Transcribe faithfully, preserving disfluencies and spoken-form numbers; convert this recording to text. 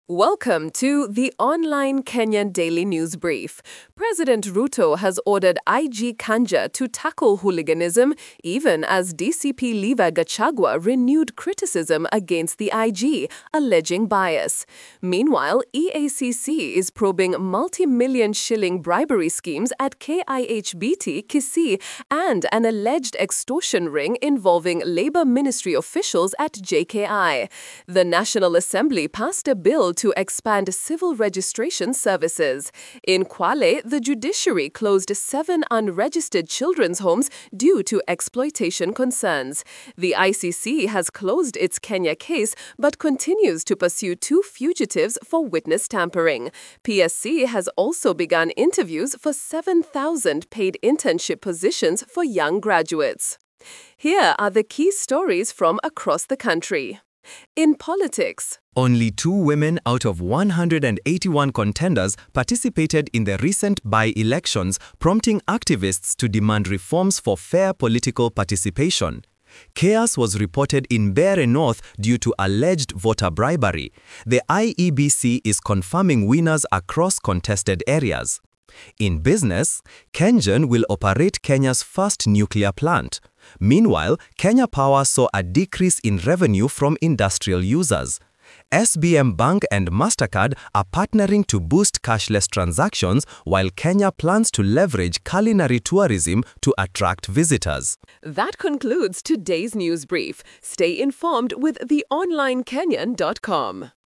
Welcome to the online Kenyan Daily News Brief. President Ruto has ordered I G Kanja to tackle hooliganism, even as D C P Lever Gachagua renewed criticism against the I G, alleging bias. Meanwhile, E A C C is probing multi-million shilling bribery schemes at K I H B T Kisii and an alleged extortion ring involving Labour Ministry officials at J K I. The National Assembly passed a bill to expand civil registration services. In Kwale, the judiciary closed seven unregistered children's homes due to exploitation concerns. The I C C has closed its Kenya case but continues to pursue two fugitives for witness tampering. P S C has also begun interviews for seven thousand paid internship positions for young graduates. Here are the key stories from across the country. In politics, only two women out of one hundred eighty-one contenders participated in the recent by-elections, prompting activists to demand reforms for fair political participation. Chaos was reported in Mbeere North due to alleged voter bribery. The I E B C is confirming winners across contested areas. In business, KenGen will operate Kenya's first nuclear plant. Meanwhile, Kenya Power saw a decrease in revenue from industrial users. S B M Bank and Mastercard are partnering to boost cashless transactions, while Kenya plans to leverage culinary tourism to attract visitors. That concludes today's news brief. Stay informed with the online kenyan dot com.